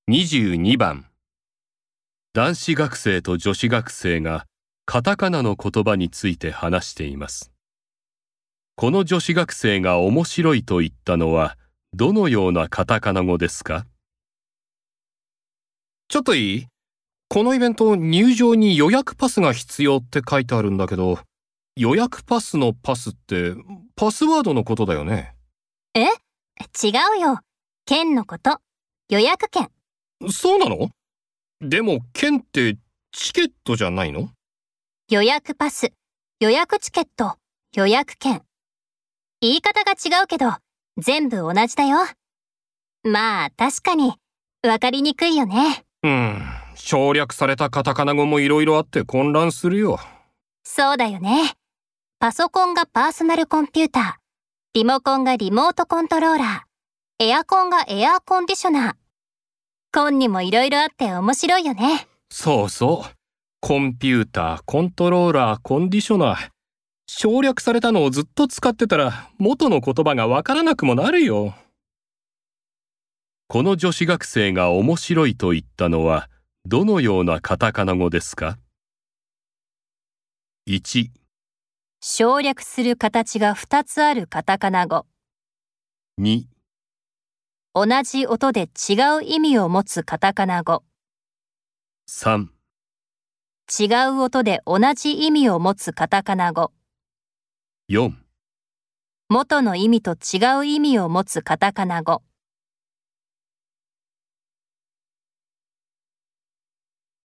22番。男子学生と女子学生がカタカナの言葉について話しています。この女子学生が面白いと言ったのはどのようなカタカナ語ですか？ ちょっといい？このイベント入場に予約パスが必要って書いてあるんだけど、予約パスのパスってパスワードのことだよね。 違うよ。券のこと。予約券。 そうなの？でも券ってチケットじゃないの？ 予約パス、予約チケット、予約券。言い方が違うけど、全部同じだよ。まあ確かに、わかりにくいよね。 省略されたカタカナ語もいろいろあって混乱するよ。 そうだよね。パソコンがパーソナルコンピューター、リモコンがリモートコントローラー、エアコンがエアーコンディショナー。コンにもいろいろあって面白いよね。 そうそう。コンピューター、コントローラー、コンディショナー。省略されたのをずっと使ってたら元の言葉がわからなくもなるよ。 この女子学生が面白いと言ったのはどのようなカタカナ語ですか？ 1、 省略する形が2つあるカタカナ語。 2、 同じ音で違う意味を持つカタカナ語。 3、 違う音で同じ意味を持つカタカナ語。 4 元の意味と違う意味を持つカタカナ語。